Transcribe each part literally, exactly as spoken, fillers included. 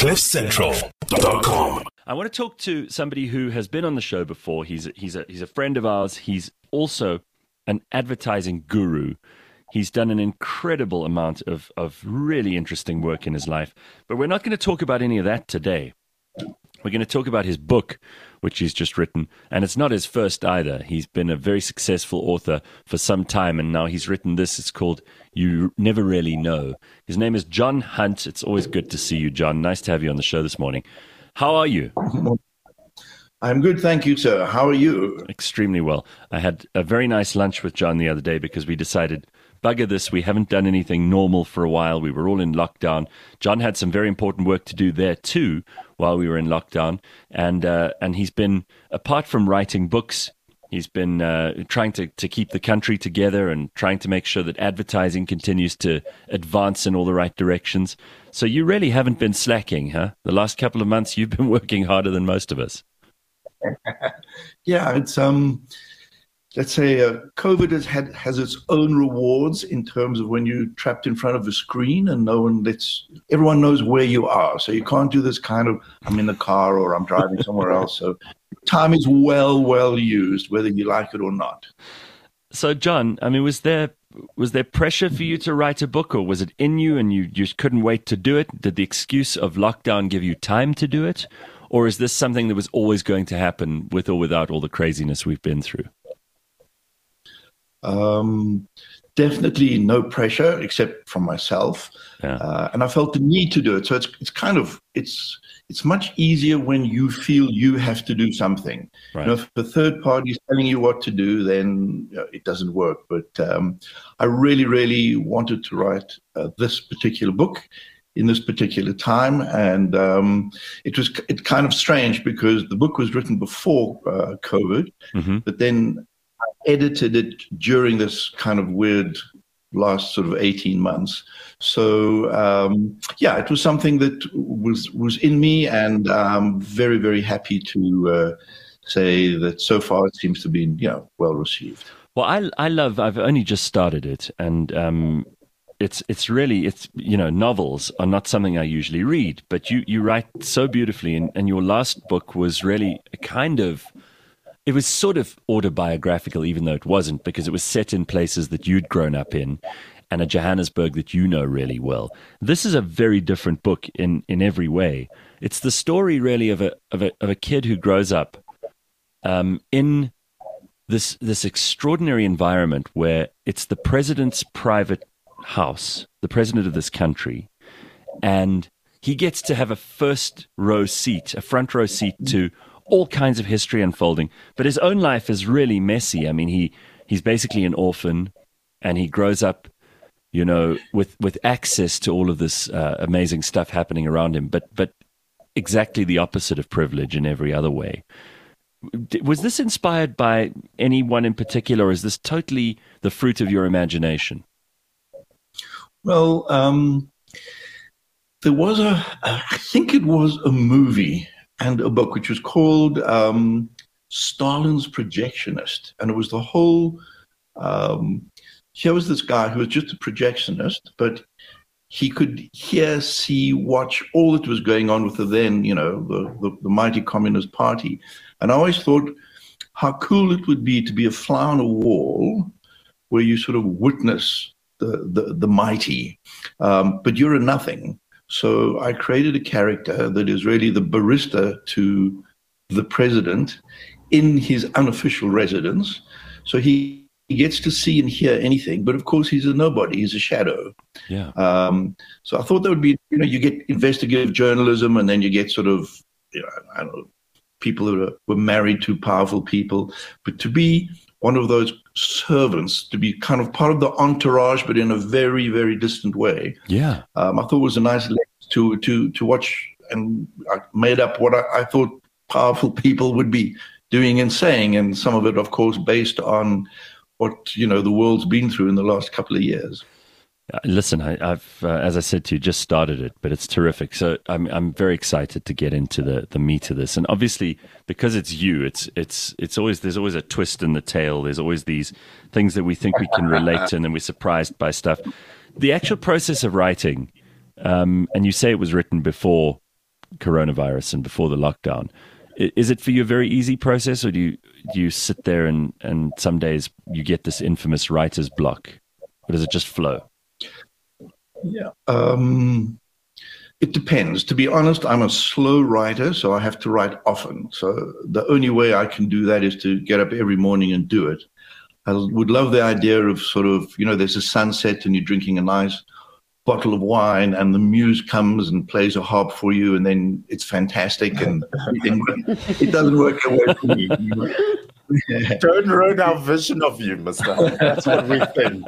cliff central dot com. I want to talk to somebody who has been on the show before. He's he's a he's a friend of ours. He's also an advertising guru. He's done an incredible amount of of really interesting work in his life. But we're not going to talk about any of that today. We're going to talk about his book, which he's just written, and it's not his first either. He's been a very successful author for some time, and now he's written this. It's called You Never Really Know. His name is John Hunt. It's always good to see you, John. Nice to have you on the show this morning. How are you? I'm good, thank you, sir. How are you? Extremely well. I had a very nice lunch with John the other day because we decided, bugger this, we haven't done anything normal for a while. We were all in lockdown. John had some very important work to do there too while we were in lockdown. And uh, and he's been, apart from writing books, he's been uh, trying to, to keep the country together and trying to make sure that advertising continues to advance in all the right directions. So you really haven't been slacking, huh? The last couple of months you've been working harder than most of us. Yeah, it's um, let's say uh, COVID has had has its own rewards in terms of when you're trapped in front of a screen and no one lets everyone knows where you are. So you can't do this kind of I'm in the car or I'm driving somewhere else. So time is well well used, whether you like it or not. So John, I mean, was there was there pressure for you to write a book, or was it in you and you just couldn't wait to do it? Did the excuse of lockdown give you time to do it? Or is this something that was always going to happen with or without all the craziness we've been through? Um, definitely no pressure except from myself. Yeah. Uh, and I felt the need to do it. So it's it's kind of, it's it's much easier when you feel you have to do something. Right. You know, if the third party is telling you what to do, then you know, it doesn't work. But um, I really, really wanted to write uh, this particular book in this particular time. And um, it was it kind of strange because the book was written before uh, COVID, mm-hmm. but then I edited it during this kind of weird last sort of eighteen months. So, um, yeah, it was something that was, was in me, and I'm very, very happy to uh, say that so far it seems to be, you know, well received. Well, I, I love, I've only just started it, and um, It's it's really, it's you know, novels are not something I usually read, but you, you write so beautifully, and, and your last book was really a kind of, it was sort of autobiographical, even though it wasn't, because it was set in places that you'd grown up in and a Johannesburg that you know really well. This is a very different book in, in every way. It's the story really of a of a of a kid who grows up um, in this this extraordinary environment where it's the president's private house, the president of this country, and he gets to have a first row seat, a front row seat to all kinds of history unfolding. But his own life is really messy. I mean, he he's basically an orphan, and he grows up, you know, with with access to all of this uh, amazing stuff happening around him, but but exactly the opposite of privilege in every other way. Was this inspired by anyone in particular, or is this totally the fruit of your imagination? Well, um, there was a, I think it was a movie and a book which was called um, Stalin's Projectionist. And it was the whole, um, here was this guy who was just a projectionist, but he could hear, see, watch all that was going on with the then, you know, the, the, the mighty Communist Party. And I always thought how cool it would be to be a fly on a wall where you sort of witness The, the the mighty, um, but you're a nothing. So I created a character that is really the barista to the president in his unofficial residence. So he, he gets to see and hear anything, but of course he's a nobody, he's a shadow. Yeah. Um, so I thought that would be, you know, you get investigative journalism, and then you get sort of, you know, I don't know, people who are, were married to powerful people, but to be one of those servants, to be kind of part of the entourage, but in a very, very distant way. Yeah. Um, I thought it was a nice lens to to to watch, and I made up what I, I thought powerful people would be doing and saying, and some of it, of course, based on what, you know, the world's been through in the last couple of years. Listen, I, I've, uh, as I said to you, just started it, but it's terrific. So I'm, I'm very excited to get into the, the meat of this. And obviously, because it's you, it's, it's, it's always, there's always a twist in the tale. There's always these things that we think we can relate to, and then we're surprised by stuff. The actual process of writing, um, and you say it was written before coronavirus and before the lockdown. I- Is it for you a very easy process, or do you do you sit there and, and some days you get this infamous writer's block, or does it just flow? Yeah. Um, it depends. To be honest, I'm a slow writer, so I have to write often. So the only way I can do that is to get up every morning and do it. I would love the idea of sort of, you know, there's a sunset and you're drinking a nice bottle of wine and the muse comes and plays a harp for you, and then it's fantastic and everything. It doesn't work that way for me. Don't ruin our vision of you, Mister That's what we think.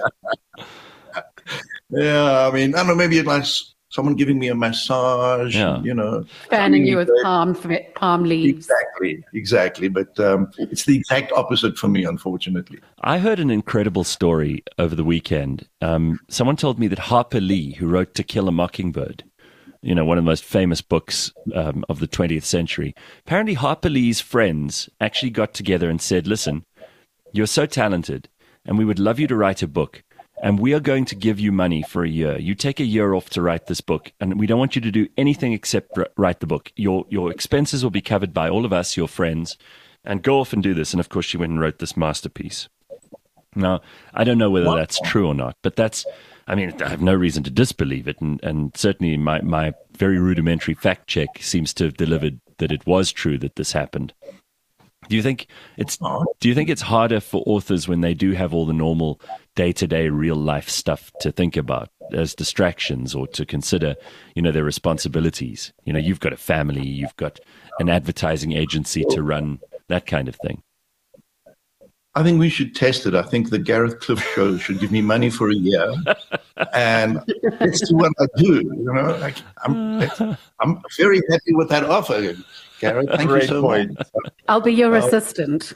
Yeah, I mean, I don't know, maybe it's like someone giving me a massage, Yeah. you know. Fanning you with palm, palm leaves. Exactly, exactly. But um, it's the exact opposite for me, unfortunately. I heard an incredible story over the weekend. Um, someone told me that Harper Lee, who wrote To Kill a Mockingbird, you know, one of the most famous books um, of the twentieth century, apparently Harper Lee's friends actually got together and said, listen, you're so talented and we would love you to write a book. And we are going to give you money for a year. You take a year off to write this book, and we don't want you to do anything except r- write the book. Your your expenses will be covered by all of us, your friends, and go off and do this. And of course, she went and wrote this masterpiece. Now, I don't know whether that's true or not, but that's, I mean, I have no reason to disbelieve it. And, and certainly my, my very rudimentary fact check seems to have delivered that it was true that this happened. Do you think it's do you think it's harder for authors when they do have all the normal day-to-day real life stuff to think about as distractions, or to consider, you know, their responsibilities? You know, you've got a family, you've got an advertising agency to run, that kind of thing. I think we should test it. I think the Gareth Cliff show should give me money for a year, and let's see what I do. You know, like, I'm I'm very happy with that offer, Gareth. Thank Great you so point. much. I'll be your assistant.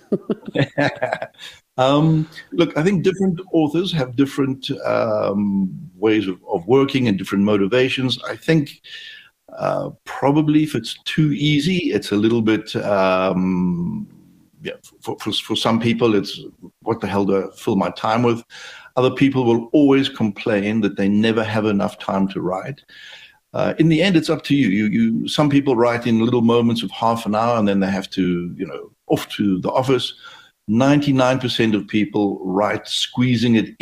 um, look, I think different authors have different um, ways of, of working and different motivations. I think uh, probably if it's too easy, it's a little bit. Um, Yeah, for, for for some people, it's what the hell do I fill my time with? Other people will always complain that they never have enough time to write. Uh, in the end, it's up to you. You, you. Some people write in little moments of half an hour, and then they have to, you know, off to the office. ninety-nine percent of people write squeezing it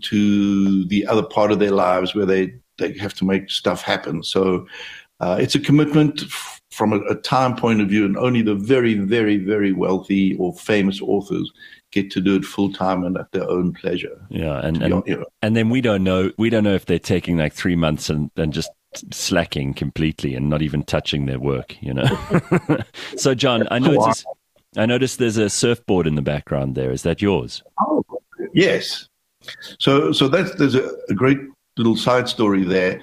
into the other part of their lives where they, they have to make stuff happen. So uh, it's a commitment f- from a, a time point of view, and only the very, very, very wealthy or famous authors get to do it full time and at their own pleasure. Yeah, and To and, be- you know. and then we don't know we don't know if they're taking like three months and, and just slacking completely and not even touching their work, you know. So, John, I noticed I noticed there's a surfboard in the background there. Is that yours? Oh, yes. So, so that's there's a, a great little side story there.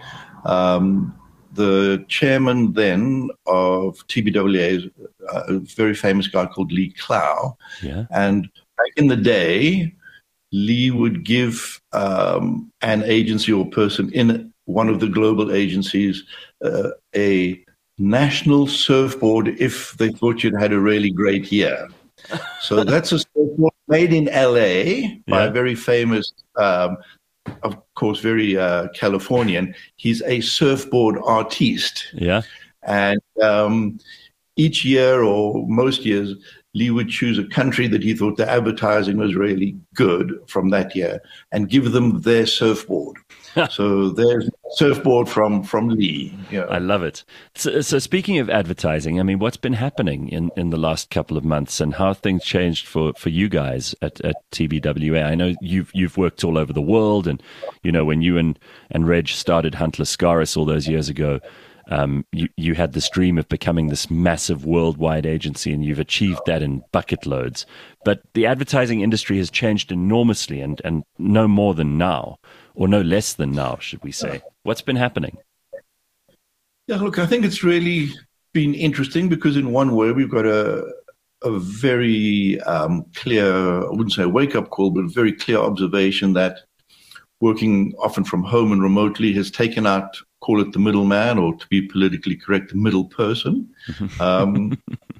Um, the chairman then of T B W A is a very famous guy called Lee Clow. Yeah. And back in the day, Lee would give um, an agency or person in one of the global agencies uh, a national surfboard if they thought you'd had a really great year. So that's a surfboard made in L A by Yeah. a very famous, um, of course, very uh, Californian. He's a surfboard artiste. Yeah. And um, each year or most years, Lee would choose a country that he thought the advertising was really good from that year and give them their surfboard. So there's surfboard from, from Lee. You know. I love it. So, so speaking of advertising, I mean, what's been happening in, in the last couple of months, and how have things changed for, for you guys at, at T B W A? I know you've you've worked all over the world, and you know when you and, and Reg started Hunt Lascaris all those years ago, um, you you had this dream of becoming this massive worldwide agency, and you've achieved that in bucket loads. But the advertising industry has changed enormously, and, and no more than now. Or no less than now, should we say? What's been happening? Yeah, look, I think it's really been interesting because in one way we've got a a very um, clear, I wouldn't say a wake-up call, but a very clear observation that working often from home and remotely has taken out, call it the middleman, or to be politically correct, the middle person. Um,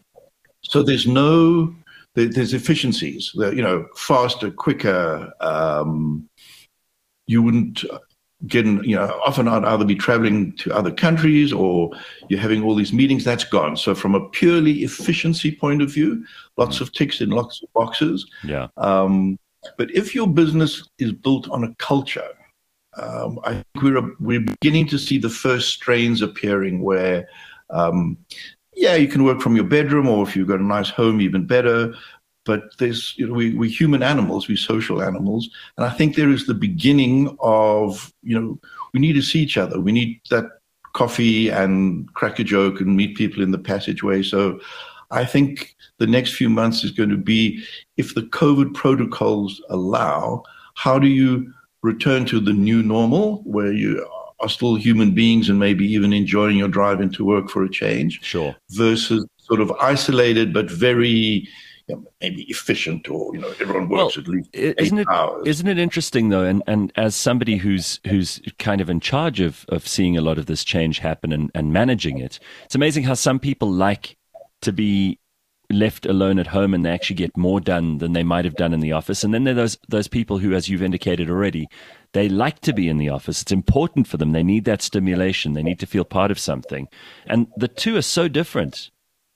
so there's no, there, there's efficiencies, that, you know, faster, quicker. Um, you wouldn't, getting, you know, often I'd either be traveling to other countries or you're having all these meetings. That's gone. So from a purely efficiency point of view, lots of ticks in lots of boxes. Yeah. Um, but if your business is built on a culture, um, I think we're we're beginning to see the first strains appearing where, um, yeah, you can work from your bedroom, or if you've got a nice home, even better. But there's, you know, we, we're human animals, we're social animals. And I think there is the beginning of, you know, we need to see each other. We need that coffee and crack a joke and meet people in the passageway. So I think the next few months is going to be, if the COVID protocols allow, how do you return to the new normal where you are still human beings and maybe even enjoying your drive into work for a change? Sure. Versus sort of isolated but very... You know, maybe efficient, or, you know, everyone works well, at least isn't eight it, hours. Isn't it interesting though? And and as somebody who's who's kind of in charge of of seeing a lot of this change happen and, and managing it, it's amazing how some people like to be left alone at home and they actually get more done than they might have done in the office. And then there are those those people who, as you've indicated already, they like to be in the office. It's important for them. They need that stimulation. They need to feel part of something. And the two are so different.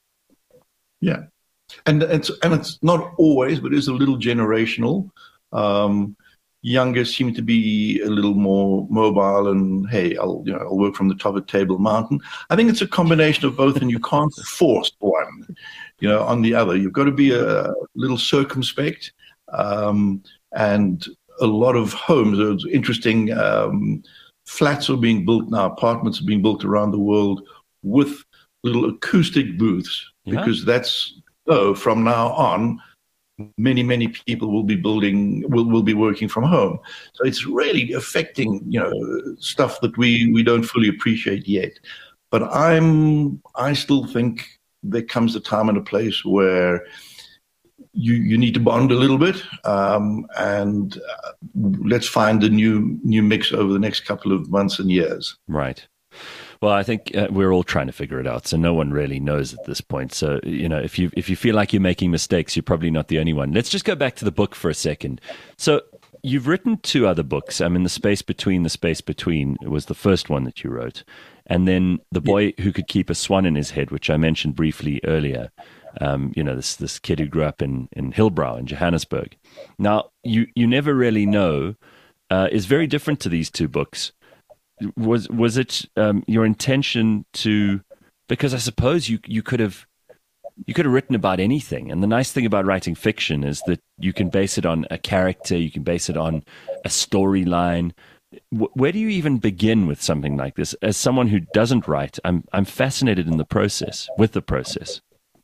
Yeah. And it's and it's not always, but it's a little generational. Um, younger seem to be a little more mobile, and hey, I'll you know I'll work from the top of Table Mountain. I think it's a combination of both, and you can't force one, you know, on the other. You've got to be a little circumspect. Um, and a lot of homes, it's interesting. Um, flats are being built now, apartments are being built around the world with little acoustic booths, Yeah. because that's. So from now on, many, many people will be building, will, will be working from home. So it's really affecting, you know, stuff that we, we don't fully appreciate yet. But I'm, I still think there comes a time and a place where you, you need to bond a little bit, um, and uh, let's find a new, new mix over the next couple of months and years. Right. Well, I think uh, we're all trying to figure it out, so no one really knows at this point. So, you know, if you if you feel like you're making mistakes, you're probably not the only one. Let's just go back to the book for a second. So, you've written two other books. I mean, The Space Between, The Space Between was the first one that you wrote. And then The Boy Who Could Keep a Swan in His Head, which I mentioned briefly earlier. Um, you know, this this kid who grew up in, in Hillbrow in Johannesburg. Now, you, you never really know, uh, is very different to these two books. Was was it um, your intention to? Because I suppose you you could have you could have written about anything, and the nice thing about writing fiction is that you can base it on a character, you can base it on a storyline. W- where do you even begin with something like this? As someone who doesn't write, I'm I'm fascinated in the process, with the process.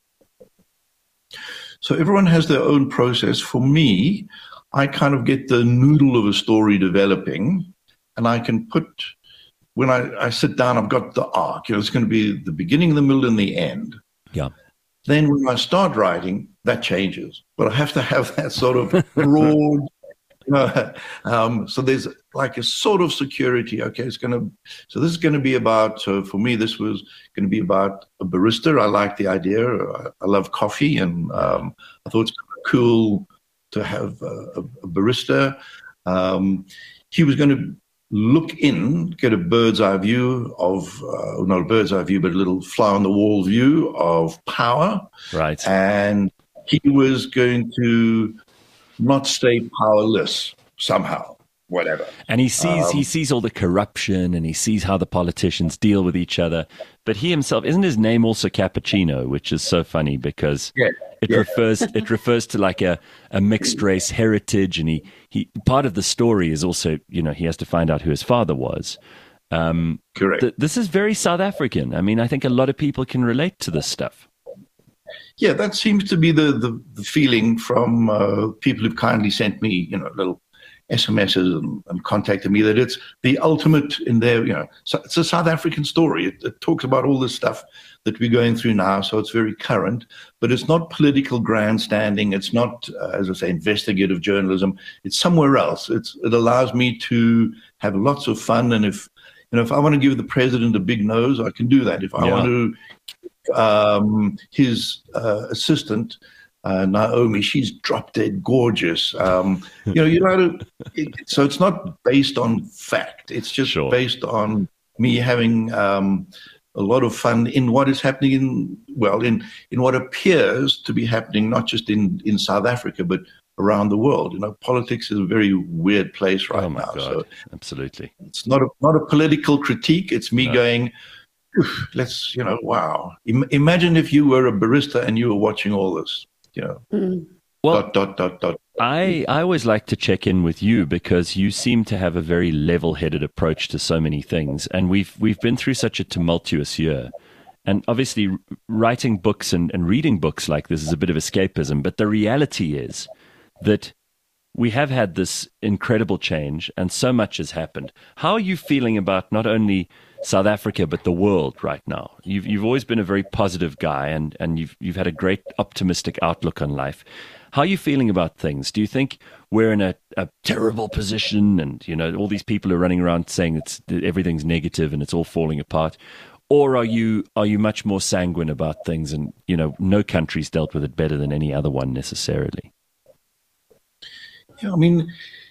So everyone has their own process. For me, I kind of get the noodle of a story developing, and I can put. When I, I sit down, I've got the arc. You know, it's going to be the beginning, the middle, and the end. Yeah. Then when I start writing, that changes. But I have to have that sort of broad. You know, um, so there's like a sort of security. Okay, it's going to. So this is going to be about. So for me, this was going to be about a barista. I like the idea. I, I love coffee, and um, I thought it's cool to have a, a barista. Um, he was going to look in, get a bird's eye view of, uh, not a bird's eye view, but a little fly on the wall view of power. Right. And he was going to not stay powerless somehow, whatever. And he sees Um, he sees all the corruption, and he sees how the politicians deal with each other. But he himself, isn't his name also Cappuccino, which is so funny because Yeah. it Yeah. refers it refers to like a, a mixed race heritage, and he, he part of the story is also, you know, he has to find out who his father was. Um, Correct. th- this is very South African. I mean, I think a lot of people can relate to this stuff. Yeah, that seems to be the, the, the feeling from uh, people who've kindly sent me, you know, little S M Ses and, and contacted me, that it's the ultimate in their, you know, so it's a South African story. It, it talks about all this stuff that we're going through now, so it's very current, but it's not political grandstanding. It's not, uh, as I say, investigative journalism. It's somewhere else. It's, it allows me to have lots of fun, and if, you know, if I want to give the president a big nose, I can do that. If I Yeah. want to, um, his uh, assistant uh, Naomi, she's drop dead gorgeous. Um, you know, you know, it, so it's not based on fact. It's just Sure. based on me having um, a lot of fun in what is happening in, well, in, in what appears to be happening, not just in, in South Africa, but around the world. You know, politics is a very weird place right Oh my now. God, So absolutely. it's not a, not a political critique. It's me No. going, "Oof, let's, you know, wow. Im- imagine if you were a barista and you were watching all this, you know, Mm. Well, dot, dot, dot, dot. I, I always like to check in with you because you seem to have a very level-headed approach to so many things, and we've we've been through such a tumultuous year. And obviously, r- writing books and, and reading books like this is a bit of escapism, but the reality is that we have had this incredible change, and so much has happened. How are you feeling about not only South Africa but the world right now? You've you've always been a very positive guy, and, and you've you've had a great optimistic outlook on life. How are you feeling about things? Do you think we're in a, a terrible position, and you know all these people are running around saying it's everything's negative and it's all falling apart, or are you are you much more sanguine about things, and you know no country's dealt with it better than any other one necessarily? Yeah, I mean,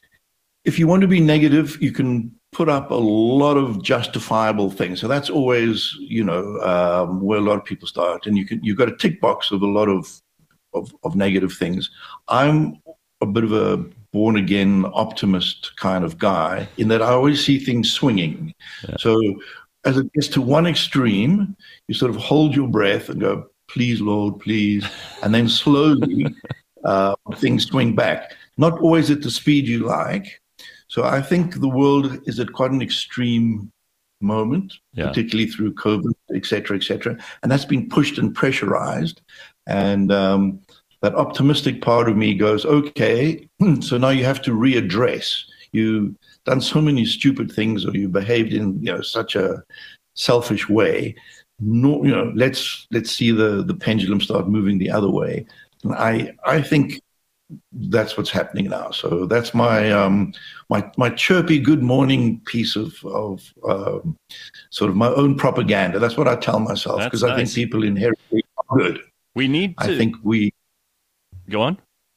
if you want to be negative, you can put up a lot of justifiable things. So that's always, you know, um, where a lot of people start. And you can, you've got a tick box of a lot of, of, of negative things. I'm a bit of a born again optimist kind of guy in that I always see things swinging. Yeah. So as it gets to one extreme, you sort of hold your breath and go, please, Lord, please. And then slowly uh, things swing back. Not always at the speed you like. So I think the world is at quite an extreme moment, Yeah. particularly through COVID, et cetera, et cetera. And that's been pushed and pressurized. And um, that optimistic part of me goes, okay, so now you have to readdress. You've done so many stupid things, or you behaved in, you know, such a selfish way. No, you know, let's let's see the, the pendulum start moving the other way. And I I think that's what's happening now. So that's my um, my my chirpy good morning piece of of um, sort of my own propaganda. That's what I tell myself, That's because I nice. think people inherently are good. We need to I think we, go on.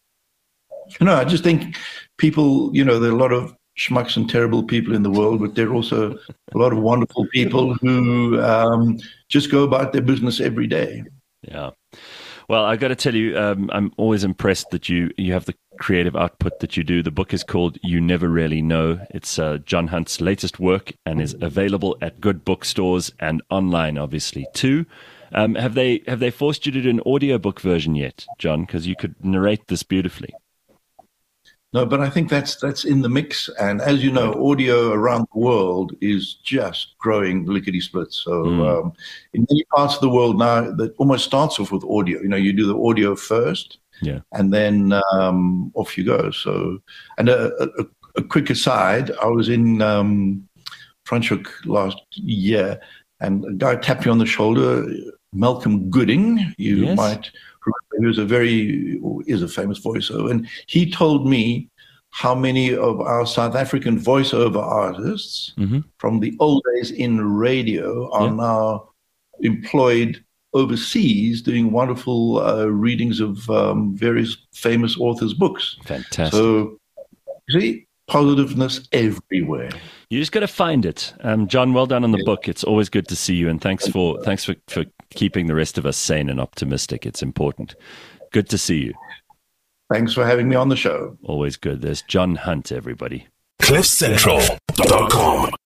you know, I just think people, you know, there are a lot of schmucks and terrible people in the world, but there are also a lot of wonderful people who um, just go about their business every day. Yeah. Well, I got to tell you, um, I'm always impressed that you you have the creative output that you do. The book is called You Never Really Know. It's uh, John Hunt's latest work and is available at good bookstores and online, obviously, too. Um, have they have they forced you to do an audiobook version yet, John? Because you could narrate this beautifully. No, but I think that's that's in the mix. And as you know, audio around the world is just growing lickety split. So Mm. um, in many parts of the world now, that almost starts off with audio. You know, you do the audio first, Yeah. and then um, off you go. So, and a, a, a quick aside, I was in um, Franschhoek last year, and a guy tapped me on the shoulder, Malcolm Gooding. You Yes. might remember, he was a very, or is a famous voiceover, and he told me how many of our South African voiceover artists Mhm. from the old days in radio are Yeah. now employed overseas doing wonderful uh, readings of um, various famous authors' books. Fantastic. So, you see, positiveness everywhere. You just got to find it. Um, John, well done on the book. It's always good to see you, and thanks for thanks for, for keeping the rest of us sane and optimistic. It's important. Good to see you. Thanks for having me on the show. Always good. There's John Hunt, everybody. cliff central dot com